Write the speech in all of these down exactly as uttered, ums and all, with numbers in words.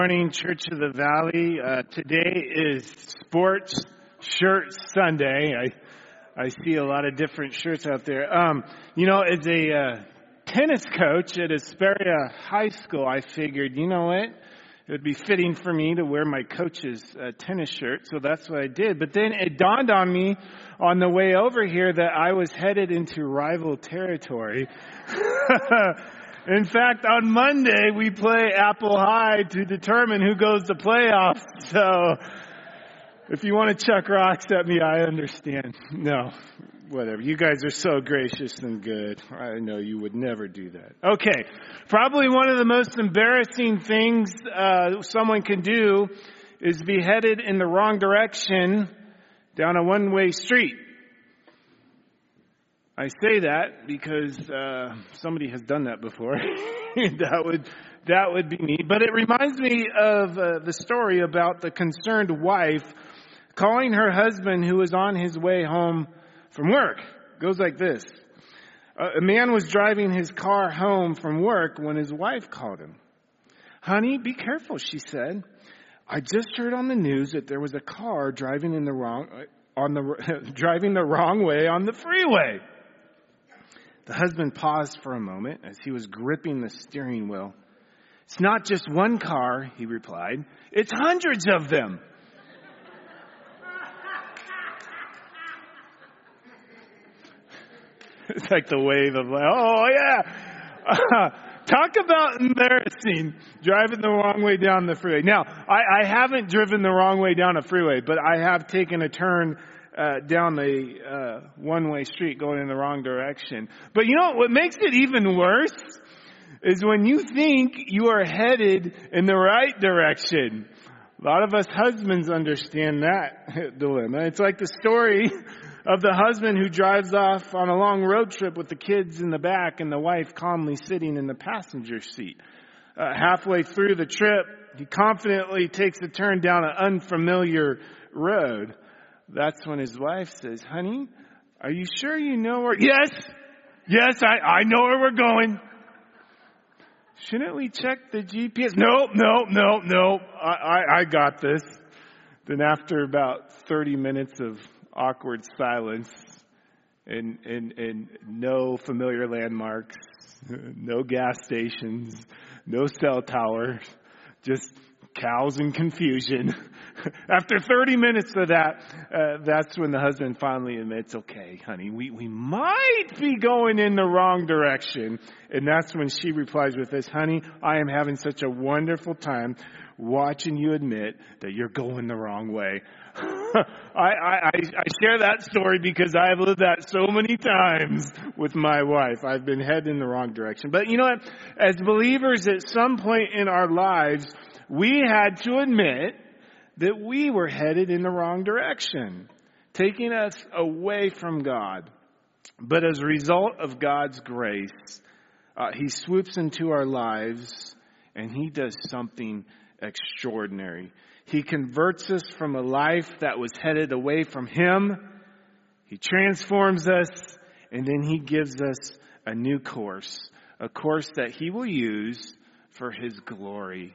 Morning, Church of the Valley. Uh, today is Sports Shirt Sunday. I I see a lot of different shirts out there. Um, you know, as a uh, tennis coach at Hesperia High School, I figured, you know what, it would be fitting for me to wear my coach's uh, tennis shirt, so that's what I did. But then it dawned on me on the way over here that I was headed into rival territory. In fact, on Monday, we play Apple High to determine who goes to playoffs. So, if you want to chuck rocks at me, I understand. No, whatever. You guys are so gracious and good. I know you would never do that. Okay, probably one of the most embarrassing things uh, someone can do is be headed in the wrong direction down a one-way street. I say that because uh, somebody has done that before. that would that would be me. But it reminds me of uh, the story about the concerned wife calling her husband who was on his way home from work. It goes like this. Uh, a man was driving his car home from work when his wife called him. "Honey, be careful," she said. "I just heard on the news that there was a car driving in the wrong on the driving the wrong way on the freeway." The husband paused for a moment as he was gripping the steering wheel. "It's not just one car," he replied. "It's hundreds of them." It's like the wave of, like, oh yeah. Uh, talk about embarrassing, driving the wrong way down the freeway. Now, I, I haven't driven the wrong way down a freeway, but I have taken a turn Uh, down the uh, one-way street going in the wrong direction. But you know what makes it even worse is when you think you are headed in the right direction. A lot of us husbands understand that dilemma. It's like the story of the husband who drives off on a long road trip with the kids in the back and the wife calmly sitting in the passenger seat. Uh, halfway through the trip, he confidently takes a turn down an unfamiliar road. That's when his wife says, "Honey, are you sure you know where..." "Yes, yes, I, I know where we're going." "Shouldn't we check the G P S?" "Nope, nope, nope, nope. I, I, I got this." Then after about thirty minutes of awkward silence and, and, and no familiar landmarks, no gas stations, no cell towers, just cows and confusion. After thirty minutes of that, uh, that's when the husband finally admits, "Okay, honey, we, we might be going in the wrong direction." And that's when she replies with this, "Honey, I am having such a wonderful time watching you admit that you're going the wrong way." I, I, I share that story because I've lived that so many times with my wife. I've been headed in the wrong direction. But you know what? As believers, at some point in our lives, we had to admit that we were headed in the wrong direction, taking us away from God. But as a result of God's grace, uh, He swoops into our lives and He does something extraordinary. He converts us from a life that was headed away from Him. He transforms us, and then He gives us a new course, a course that He will use for His glory.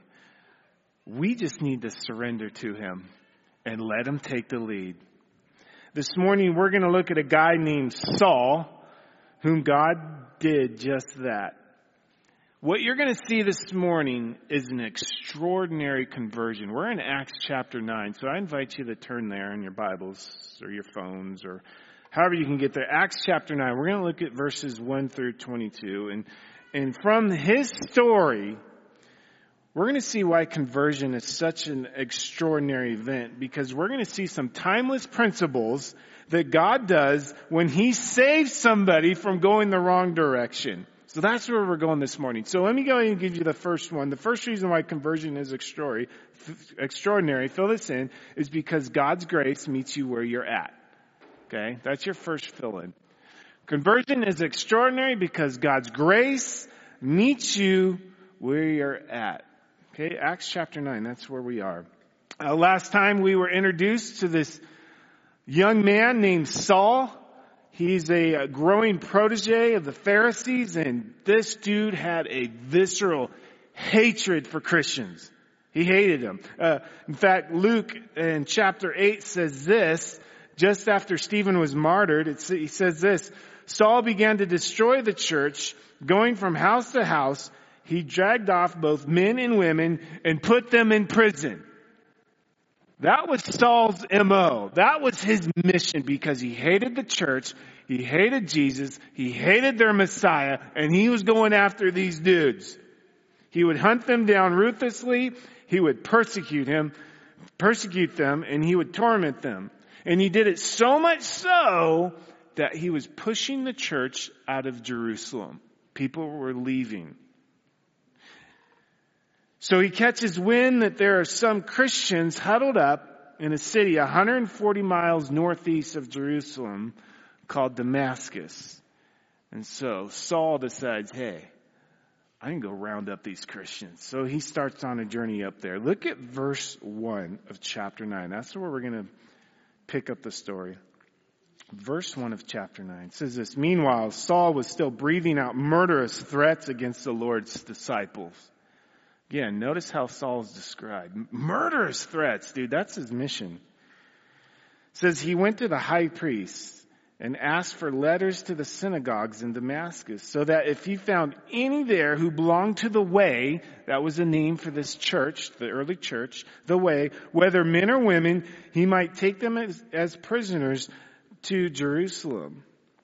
We just need to surrender to Him and let Him take the lead. This morning, we're going to look at a guy named Saul, whom God did just that. What you're going to see this morning is an extraordinary conversion. We're in Acts chapter nine, so I invite you to turn there in your Bibles or your phones or however you can get there. Acts chapter nine, we're going to look at verses one through twenty-two. And, and from his story, we're going to see why conversion is such an extraordinary event, because we're going to see some timeless principles that God does when He saves somebody from going the wrong direction. So that's where we're going this morning. So let me go ahead and give you the first one. The first reason why conversion is extraordinary, fill this in, is because God's grace meets you where you're at. Okay? That's your first fill in. Conversion is extraordinary because God's grace meets you where you're at. Okay, Acts chapter nine, that's where we are. Uh, last time we were introduced to this young man named Saul. He's a, a growing protege of the Pharisees, and this dude had a visceral hatred for Christians. He hated him. Uh, in fact, Luke in chapter eight says this, just after Stephen was martyred, it, he says this, Saul began to destroy the church, going from house to house. He dragged off both men and women and put them in prison. That was Saul's M O. That was his mission because he hated the church. He hated Jesus. He hated their Messiah. And he was going after these dudes. He would hunt them down ruthlessly. He would persecute him, persecute them, and he would torment them. And he did it so much so that he was pushing the church out of Jerusalem. People were leaving. So he catches wind that there are some Christians huddled up in a city one hundred forty miles northeast of Jerusalem called Damascus. And so Saul decides, hey, I can go round up these Christians. So he starts on a journey up there. Look at verse one of chapter nine. That's where we're going to pick up the story. Verse one of chapter nine says this, Meanwhile, Saul was still breathing out murderous threats against the Lord's disciples. Again, notice how Saul's described. Murderous threats, dude. That's his mission. It says he went to the high priest and asked for letters to the synagogues in Damascus so that if he found any there who belonged to the way, that was a name for this church, the early church, the way, whether men or women, he might take them as, as prisoners to Jerusalem.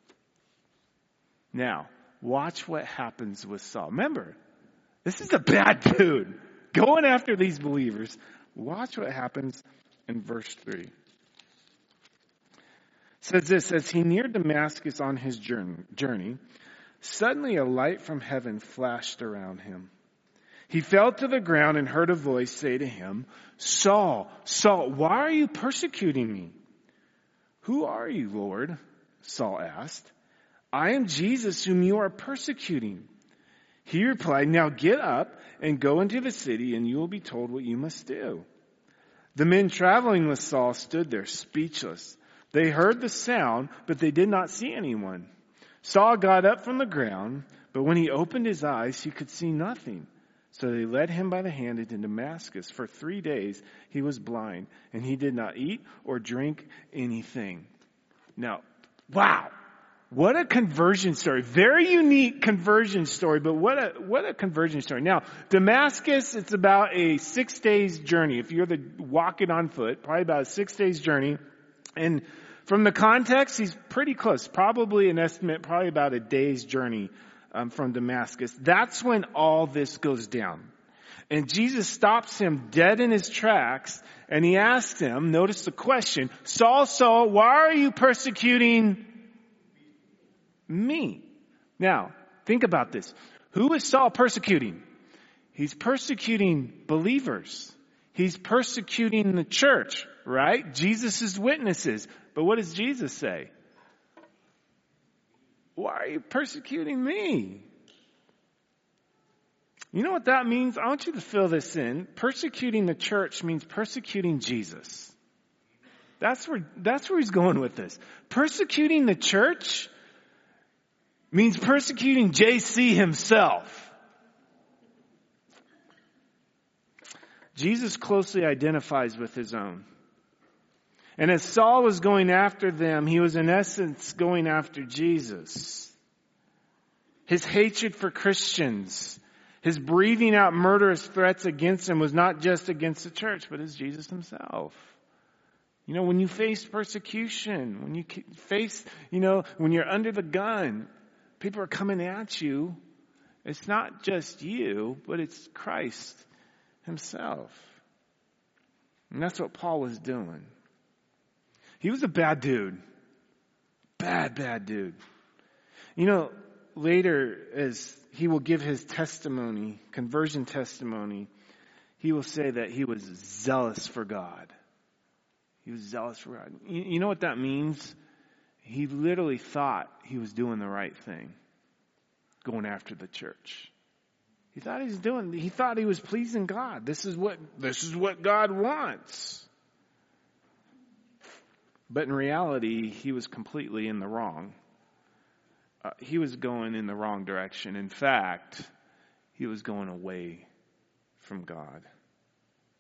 Now, watch what happens with Saul. Remember, this is a bad dude going after these believers. Watch what happens in verse three. It says this, as he neared Damascus on his journey, suddenly a light from heaven flashed around him. He fell to the ground and heard a voice say to him, Saul, Saul, why are you persecuting me? Who are you, Lord? Saul asked. I am Jesus whom you are persecuting. He replied, now get up and go into the city and you will be told what you must do. The men traveling with Saul stood there speechless. They heard the sound, but they did not see anyone. Saul got up from the ground, but when he opened his eyes, he could see nothing. So they led him by the hand into Damascus. For three days he was blind, and he did not eat or drink anything. Now, wow. What a conversion story. Very unique conversion story, but what a, what a conversion story. Now, Damascus, it's about a six days journey. If you're the walking on foot, probably about a six days journey. And from the context, he's pretty close. Probably an estimate, probably about a day's journey um, from Damascus. That's when all this goes down. And Jesus stops him dead in his tracks, and he asks him, notice the question, Saul, Saul, why are you persecuting me? Now, think about this. Who is Saul persecuting? He's persecuting believers. He's persecuting the church, right? Jesus' witnesses. But what does Jesus say? Why are you persecuting me? You know what that means? I want you to fill this in. Persecuting the church means persecuting Jesus. That's where, that's where he's going with this. Persecuting the church means persecuting J C himself. Jesus closely identifies with his own. And as Saul was going after them, he was in essence going after Jesus. His hatred for Christians, his breathing out murderous threats against him was not just against the church, but as Jesus himself. You know, when you face persecution, when you face, you know, when you're under the gun, people are coming at you. It's not just you, but it's Christ himself. And that's what Paul was doing. He was a bad dude. Bad, bad dude. You know, later as he will give his testimony, conversion testimony, he will say that he was zealous for God. He was zealous for God. You, you know what that means? He literally thought he was doing the right thing, going after the church. He thought he was doing, he thought he was pleasing God. This is what, this is what God wants. But in reality, he was completely in the wrong. Uh, he was going in the wrong direction. In fact, he was going away from God.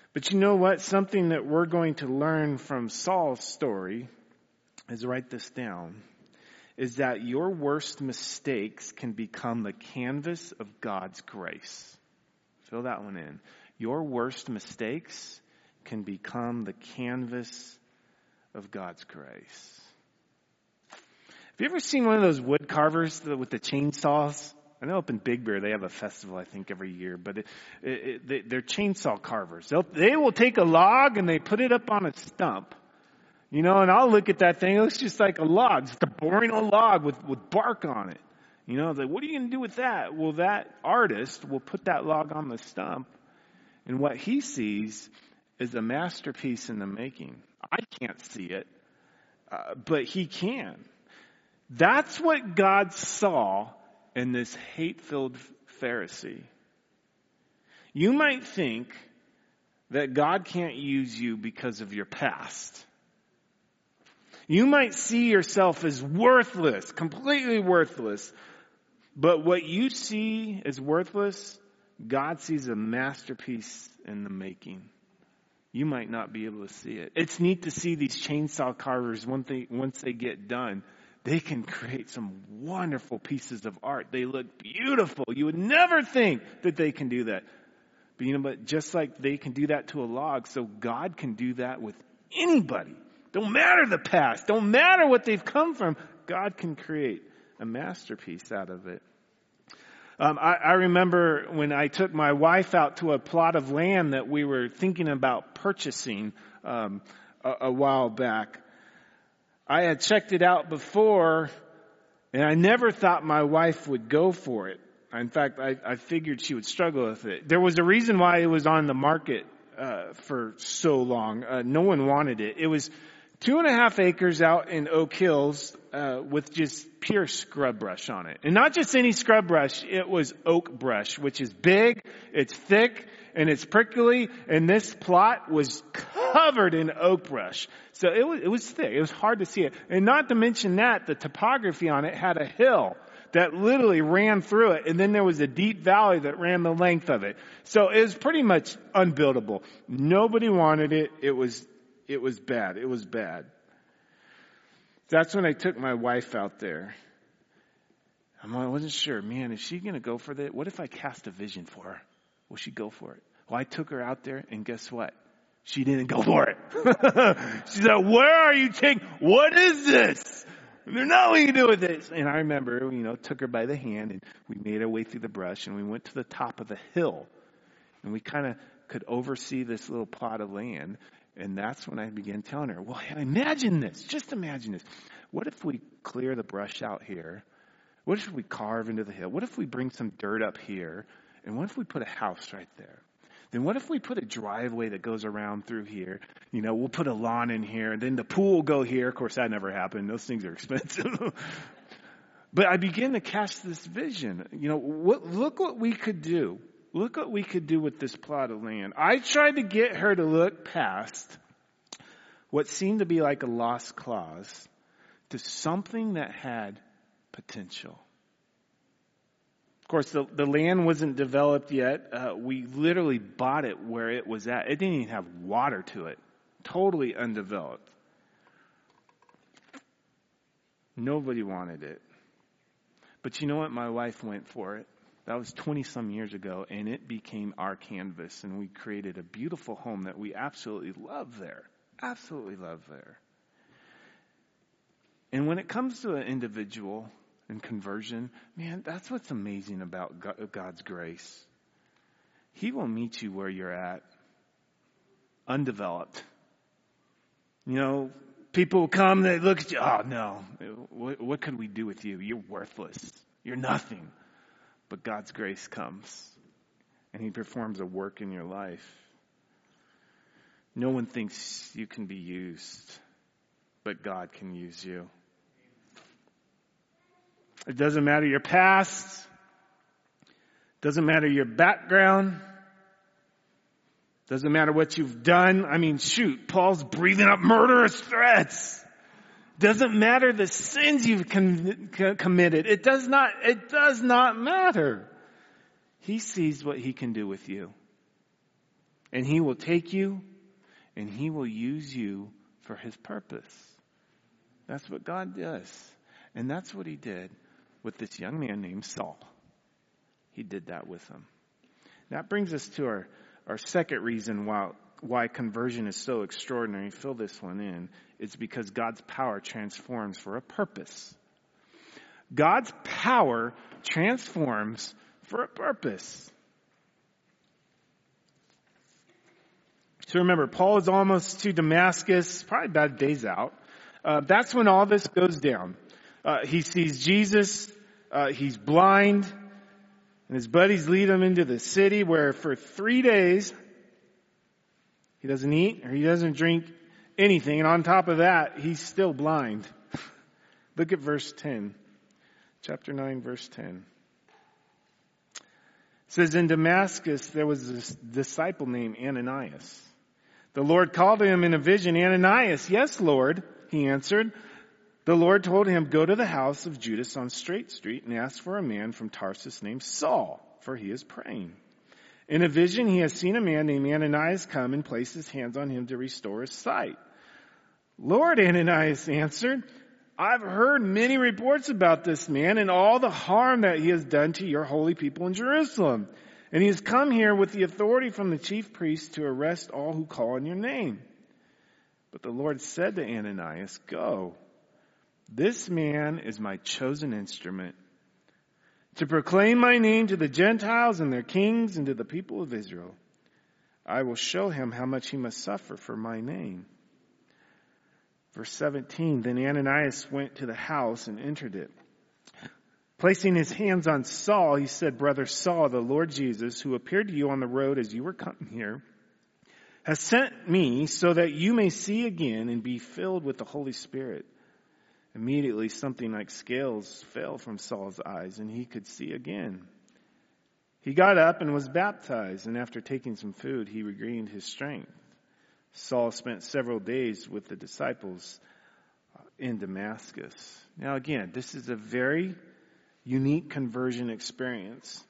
But you know what? Something that we're going to learn from Saul's story is, write this down, is that your worst mistakes can become the canvas of God's grace. Fill that one in. Your worst mistakes can become the canvas of God's grace. Have you ever seen one of those wood carvers with the chainsaws? I know up in Big Bear they have a festival, I think, every year, but it, it, it, they, they're chainsaw carvers. They'll, they will take a log and they put it up on a stump. You know, and I'll look at that thing. It looks just like a log, just a boring old log with, with bark on it. You know, like, what are you going to do with that? Well, that artist will put that log on the stump, and what he sees is a masterpiece in the making. I can't see it, uh, but he can. That's what God saw in this hate-filled Pharisee. You might think that God can't use you because of your past. You might see yourself as worthless, completely worthless. But what you see as worthless, God sees a masterpiece in the making. You might not be able to see it. It's neat to see these chainsaw carvers, once they, once they get done, they can create some wonderful pieces of art. They look beautiful. You would never think that they can do that. But you know, but just like they can do that to a log, so God can do that with anybody. Don't matter the past. Don't matter what they've come from. God can create a masterpiece out of it. Um, I, I remember when I took my wife out to a plot of land that we were thinking about purchasing um, a, a while back. I had checked it out before, and I never thought my wife would go for it. In fact, I, I figured she would struggle with it. There was a reason why it was on the market uh, for so long. Uh, no one wanted it. It was two and a half acres out in Oak Hills uh, with just pure scrub brush on it. And not just any scrub brush, it was oak brush, which is big, it's thick, and it's prickly, and this plot was covered in oak brush. So it was, it was thick. It was hard to see it. And not to mention that, the topography on it had a hill that literally ran through it, and then there was a deep valley that ran the length of it. So it was pretty much unbuildable. Nobody wanted it. It was, it was bad. It was bad. That's when I took my wife out there. I wasn't sure, man, is she going to go for that? What if I cast a vision for her? Will she go for it? Well, I took her out there, and guess what? She didn't go for it. She said, where are you taking? What is this? There's nothing to do with this. And I remember, you know, took her by the hand, and we made our way through the brush, and we went to the top of the hill. And we kind of could oversee this little plot of land. And that's when I began telling her, well, imagine this. Just imagine this. What if we clear the brush out here? What if we carve into the hill? What if we bring some dirt up here? And what if we put a house right there? Then what if we put a driveway that goes around through here? You know, we'll put a lawn in here, and then the pool will go here. Of course, that never happened. Those things are expensive. But I began to cast this vision. You know, what, look what we could do. Look what we could do with this plot of land. I tried to get her to look past what seemed to be like a lost cause to something that had potential. Of course, the, the land wasn't developed yet. Uh, we literally bought it where it was at. It didn't even have water to it. Totally undeveloped. Nobody wanted it. But you know what? My wife went for it. That was twenty some years ago, and it became our canvas, and we created a beautiful home that we absolutely love there. Absolutely love there. And when it comes to an individual and conversion, man, that's what's amazing about God's grace. He will meet you where you're at, undeveloped. You know, people come, they look at you, oh no, what, what could we do with you? You're worthless. You're nothing. But God's grace comes, and He performs a work in your life. No one thinks you can be used, but God can use you. It doesn't matter your past. Doesn't matter your background. Doesn't matter what you've done. I mean, shoot, Paul's breathing up murderous threats. Doesn't matter the sins you've com- committed. It does not, it does not matter. He sees what He can do with you. And he will take you and he will use you for his purpose. That's what God does. And that's what he did with this young man named Saul. He did that with him. That brings us to our, our second reason why, why conversion is so extraordinary. Fill this one in. It's because God's power transforms for a purpose. God's power transforms for a purpose. So remember, Paul is almost to Damascus, probably about a day's out. Uh, that's when all this goes down. Uh, he sees Jesus. Uh, he's blind. And his buddies lead him into the city where for three days he doesn't eat or he doesn't drink anything. And on top of that, he's still blind. Look at verse ten. Chapter nine, verse ten. It says, in Damascus there was a disciple named Ananias. The Lord called to him in a vision, Ananias. Yes, Lord, he answered. The Lord told him, go to the house of Judas on Straight Street and ask for a man from Tarsus named Saul, for he is praying. In a vision, he has seen a man named Ananias come and place his hands on him to restore his sight. Lord, Ananias answered, I've heard many reports about this man and all the harm that he has done to your holy people in Jerusalem. And he has come here with the authority from the chief priests to arrest all who call on your name. But the Lord said to Ananias, go. This man is my chosen instrument to proclaim my name to the Gentiles and their kings and to the people of Israel. I will show him how much he must suffer for my name. Verse seventeen, then Ananias went to the house and entered it. Placing his hands on Saul, he said, Brother Saul, the Lord Jesus, who appeared to you on the road as you were coming here, has sent me so that you may see again and be filled with the Holy Spirit. Immediately something like scales fell from Saul's eyes and he could see again. He got up and was baptized, and after taking some food, he regained his strength. Saul spent several days with the disciples in Damascus. Now again, this is a very unique conversion experience.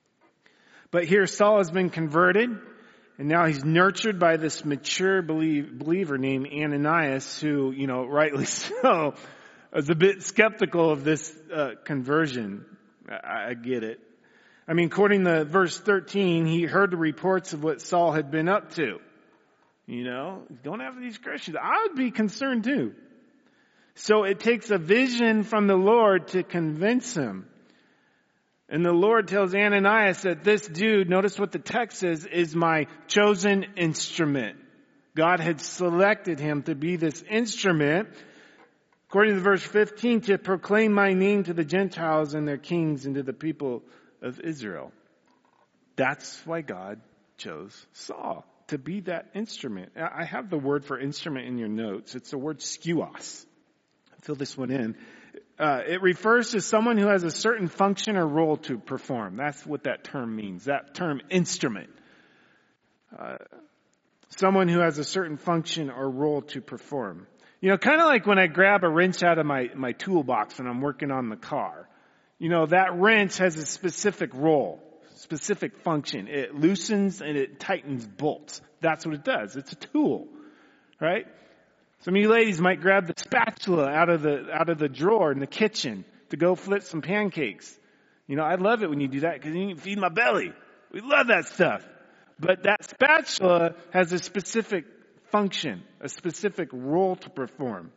But here Saul has been converted, and now he's nurtured by this mature believer named Ananias, who, you know, rightly so, is a bit skeptical of this uh, conversion. I, I get it. I mean, according to verse thirteen, he heard the reports of what Saul had been up to. You know, don't have these Christians. I would be concerned too. So it takes a vision from the Lord to convince him. And the Lord tells Ananias that this dude, notice what the text says, is my chosen instrument. God had selected him to be this instrument, according to verse fifteen, to proclaim my name to the Gentiles and their kings and to the people of Israel. That's why God chose Saul, to be that instrument. I have the word for instrument in your notes. It's the word skuos. Fill this one in. Uh, it refers to someone who has a certain function or role to perform. That's what that term means. That term, instrument. Uh, someone who has a certain function or role to perform. You know, kind of like when I grab a wrench out of my, my toolbox when I'm working on the car. You know, that wrench has a specific role, specific function. It loosens and it tightens bolts. That's what it does. It's a tool, right? Some of you ladies might grab the spatula out of the out of the drawer in the kitchen to go flip some pancakes. You know, I love it when you do that because you can feed my belly. We love that stuff. But that spatula has a specific function, a specific role to perform.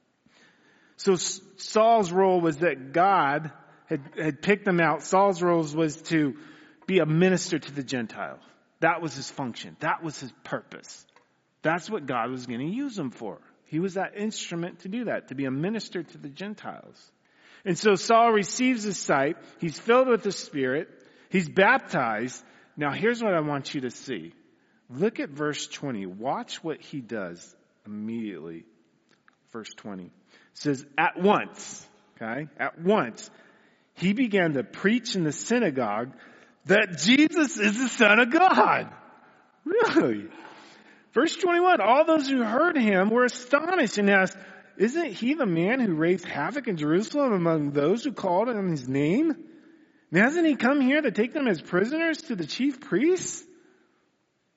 So Saul's role was that God had, had picked him out. Saul's role was to be a minister to the Gentiles. That was his function. That was his purpose. That's what God was going to use him for. He was that instrument to do that, to be a minister to the Gentiles. And so Saul receives his sight. He's filled with the Spirit. He's baptized. Now here's what I want you to see. Look at verse twenty. Watch what he does immediately. Verse twenty. It says, at once, okay, at once, he began to preach in the synagogue that Jesus is the Son of God. Really? Verse twenty-one, all those who heard him were astonished and asked, isn't he the man who raised havoc in Jerusalem among those who called on his name? And hasn't he come here to take them as prisoners to the chief priests?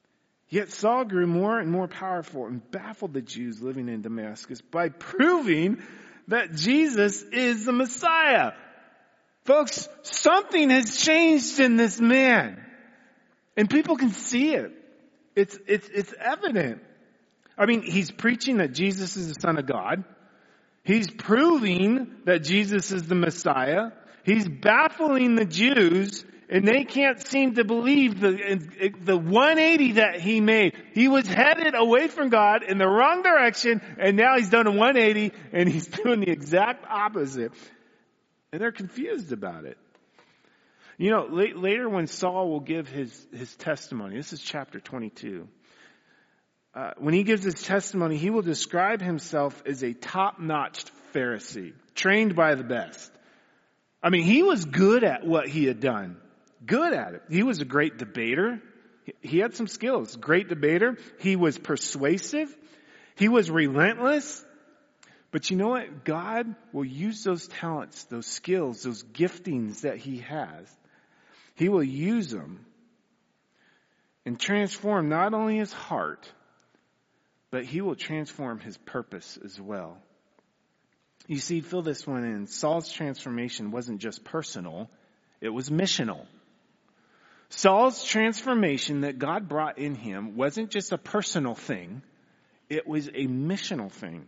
Yet Saul grew more and more powerful and baffled the Jews living in Damascus by proving that Jesus is the Messiah. Folks, something has changed in this man. And people can see it. It's, it's, it's evident. I mean, he's preaching that Jesus is the Son of God. He's proving that Jesus is the Messiah. He's baffling the Jews, and they can't seem to believe the, the one eighty that he made. He was headed away from God in the wrong direction, and now he's done a one eighty, and he's doing the exact opposite. And they're confused about it. You know, later when Saul will give his, his testimony, this is chapter twenty-two. Uh, when he gives his testimony, he will describe himself as a top-notch Pharisee, trained by the best. I mean, he was good at what he had done. Good at it. He was a great debater. He had some skills. Great debater. He was persuasive. He was relentless. But you know what? God will use those talents, those skills, those giftings that he has. He will use them and transform not only his heart, but he will transform his purpose as well. You see, fill this one in. Saul's transformation wasn't just personal, it was missional. Saul's transformation that God brought in him wasn't just a personal thing, it was a missional thing.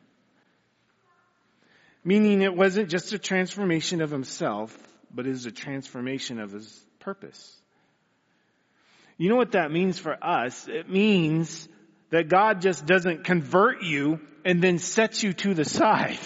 Meaning it wasn't just a transformation of himself, but it was a transformation of his purpose. You know what that means for us? It means that God just doesn't convert you and then set you to the side.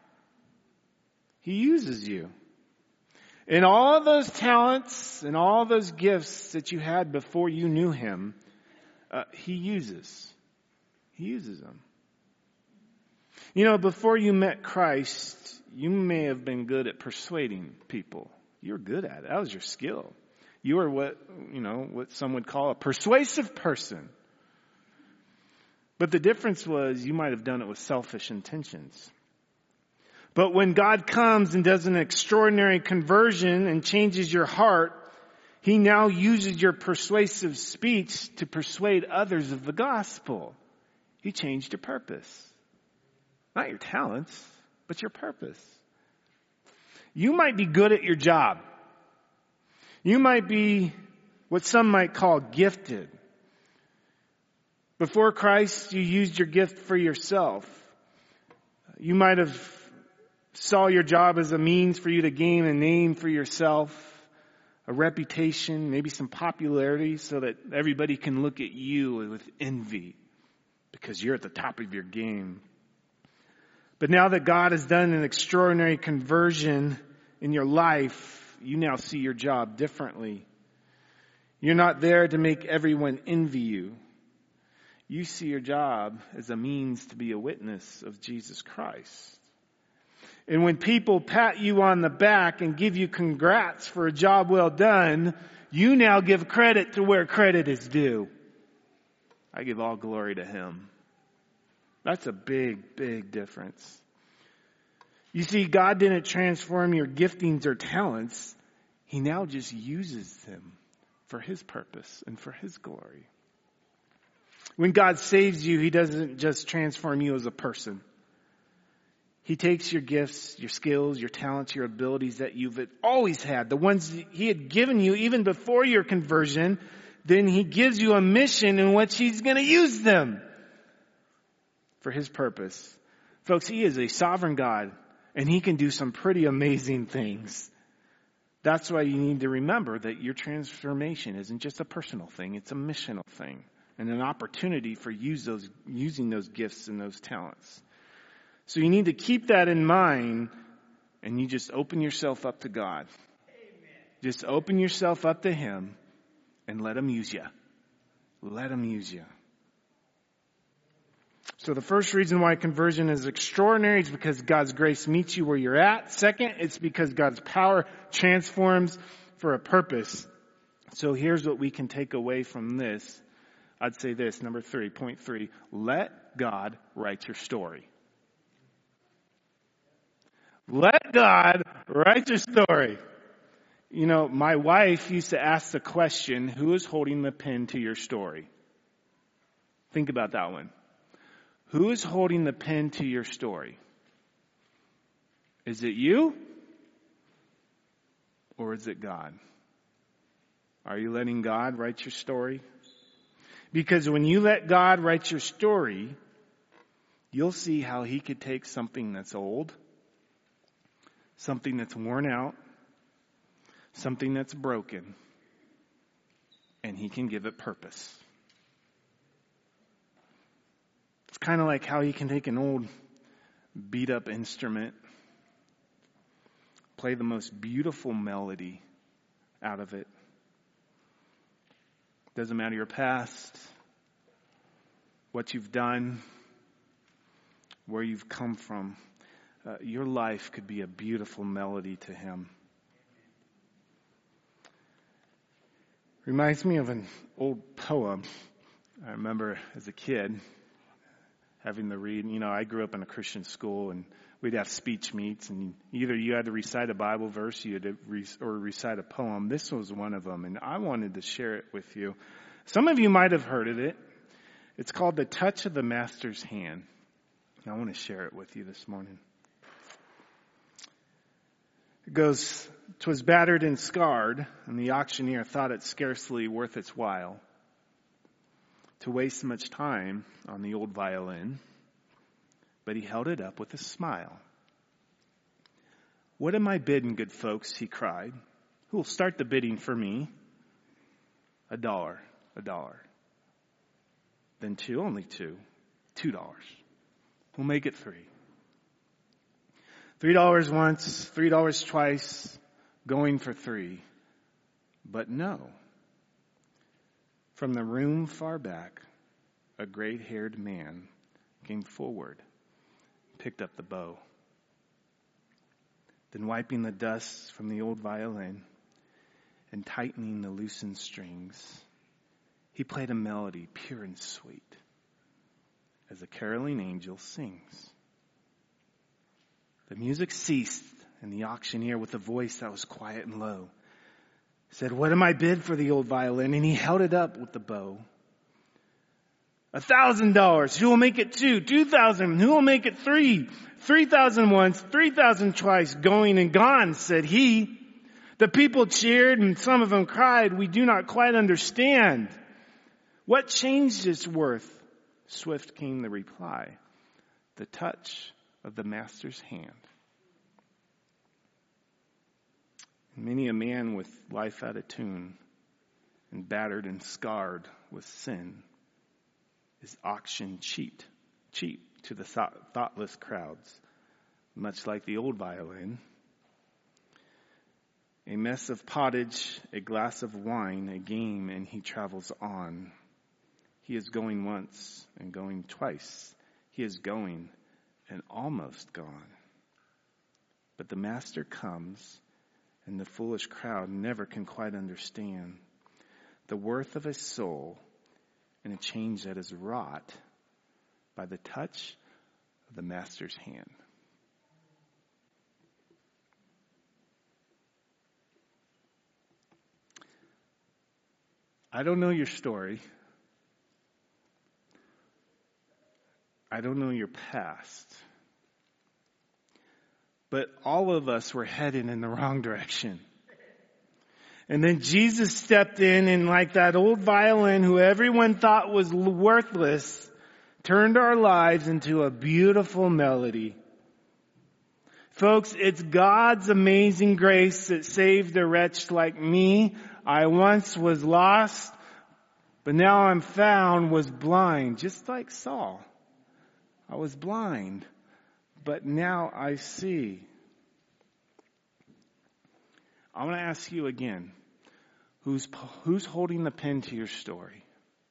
He uses you. And all those talents and all those gifts that you had before you knew him, uh, he uses. He uses them. You know, before you met Christ, you may have been good at persuading people. You were good at it. That was your skill. You were what, you know, what some would call a persuasive person. But the difference was you might have done it with selfish intentions. But when God comes and does an extraordinary conversion and changes your heart, he now uses your persuasive speech to persuade others of the gospel. He changed your purpose. Not your talents, but your purpose. You might be good at your job. You might be what some might call gifted. Before Christ, you used your gift for yourself. You might have saw your job as a means for you to gain a name for yourself, a reputation, maybe some popularity so that everybody can look at you with envy because you're at the top of your game. But now that God has done an extraordinary conversion in your life, you now see your job differently. You're not there to make everyone envy you. You see your job as a means to be a witness of Jesus Christ. And when people pat you on the back and give you congrats for a job well done, you now give credit to where credit is due. I give all glory to him. That's a big, big difference. You see, God didn't transform your giftings or talents. He now just uses them for his purpose and for his glory. When God saves you, he doesn't just transform you as a person. He takes your gifts, your skills, your talents, your abilities that you've always had, the ones he had given you even before your conversion, then he gives you a mission in which he's going to use them for his purpose. Folks, he is a sovereign God, and he can do some pretty amazing things. That's why you need to remember that your transformation isn't just a personal thing, it's a missional thing. And an opportunity for use those, using those gifts and those talents. So you need to keep that in mind, and you just open yourself up to God. Amen. Just open yourself up to him and let him use you. Let him use you. So the first reason why conversion is extraordinary is because God's grace meets you where you're at. Second, it's because God's power transforms for a purpose. So here's what we can take away from this. I'd say this, number three, point three, let God write your story. Let God write your story. You know, my wife used to ask the question, who is holding the pen to your story? Think about that one. Who is holding the pen to your story? Is it you? Or is it God? Are you letting God write your story? Because when you let God write your story, you'll see how he could take something that's old, something that's worn out, something that's broken, and he can give it purpose. It's kind of like how he can take an old beat up instrument, play the most beautiful melody out of it. Doesn't matter your past, what you've done, where you've come from. Uh, your life could be a beautiful melody to him. Reminds me of an old poem I remember as a kid having to read. You know, I grew up in a Christian school, and we'd have speech meets, and either you had to recite a Bible verse, you had to re- or recite a poem. This was one of them, and I wanted to share it with you. Some of you might have heard of it. It's called The Touch of the Master's Hand. I want to share it with you this morning. It goes, "'Twas battered and scarred, and the auctioneer thought it scarcely worth its while to waste much time on the old violin, but he held it up with a smile. What am I bidding, good folks?" he cried. "Who will start the bidding for me?" A dollar, a dollar. Then two, only two, two dollars. We'll make it three. Three dollars once, three dollars twice, going for three. But no. From the room far back, a gray-haired man came forward, picked up the bow. Then wiping the dust from the old violin and tightening the loosened strings, he played a melody pure and sweet as a caroling angel sings. The music ceased, and the auctioneer, with a voice that was quiet and low, said, "What am I bid for the old violin?" And he held it up with the bow. A thousand dollars. Who will make it two? Two thousand. Who will make it three? Three thousand once, three thousand twice, going and gone, said he. The people cheered, and some of them cried, "We do not quite understand. What changed its worth?" Swift came the reply, "The touch of the master's hand." Many a man with life out of tune and battered and scarred with sin is auctioned cheap, cheap to the thought, thoughtless crowds, much like the old violin. A mess of pottage, a glass of wine, a game, and he travels on. He is going once and going twice. He is going and almost gone. But the master comes, and the foolish crowd never can quite understand the worth of a soul and a change that is wrought by the touch of the master's hand. I don't know your story. I don't know your past. But all of us were headed in the wrong direction. And then Jesus stepped in, and like that old violin who everyone thought was worthless, turned our lives into a beautiful melody. Folks, it's God's amazing grace that saved a wretch like me. I once was lost, but now I'm found, was blind, just like Saul. I was blind, but now I see. I want to ask you again, who's, who's holding the pen to your story?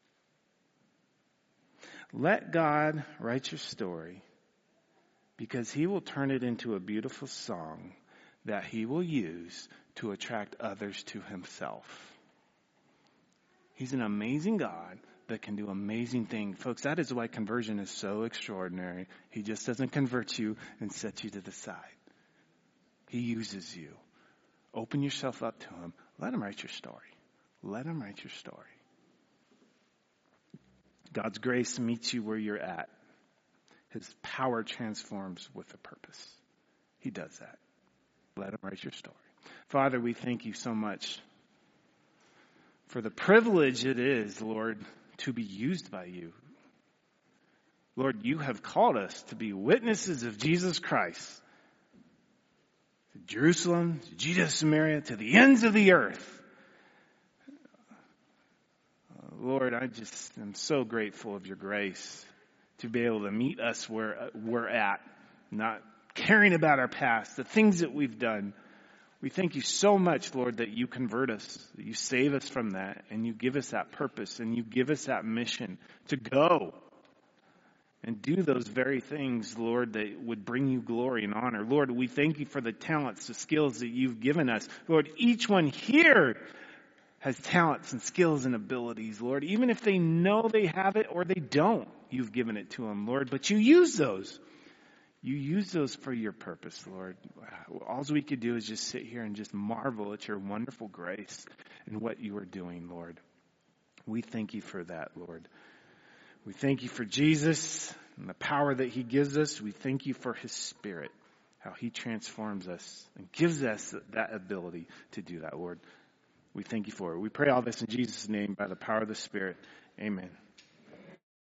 Let God write your story, because he will turn it into a beautiful song that he will use to attract others to himself. He's an amazing God that can do amazing things. Folks, that is why conversion is so extraordinary. He just doesn't convert you and set you to the side. He uses you. Open yourself up to him. Let him write your story. Let him write your story. God's grace meets you where you're at. His power transforms with a purpose. He does that. Let him write your story. Father, we thank you so much for the privilege it is, Lord, to be used by you. Lord, you have called us to be witnesses of Jesus Christ. To Jerusalem, to Judea, Samaria, to the ends of the earth. Uh, Lord, I just am so grateful of your grace to be able to meet us where we're at, not caring about our past, the things that we've done. We thank you so much, Lord, that you convert us, that you save us from that, and you give us that purpose, and you give us that mission to go and do those very things, Lord, that would bring you glory and honor. Lord, we thank you for the talents, the skills that you've given us. Lord, each one here has talents and skills and abilities, Lord, even if they know they have it or they don't, you've given it to them, Lord, but you use those. You use those for your purpose, Lord. All we could do is just sit here and just marvel at your wonderful grace and what you are doing, Lord. We thank you for that, Lord. We thank you for Jesus and the power that he gives us. We thank you for his Spirit, how he transforms us and gives us that ability to do that, Lord. We thank you for it. We pray all this in Jesus' name by the power of the Spirit. Amen.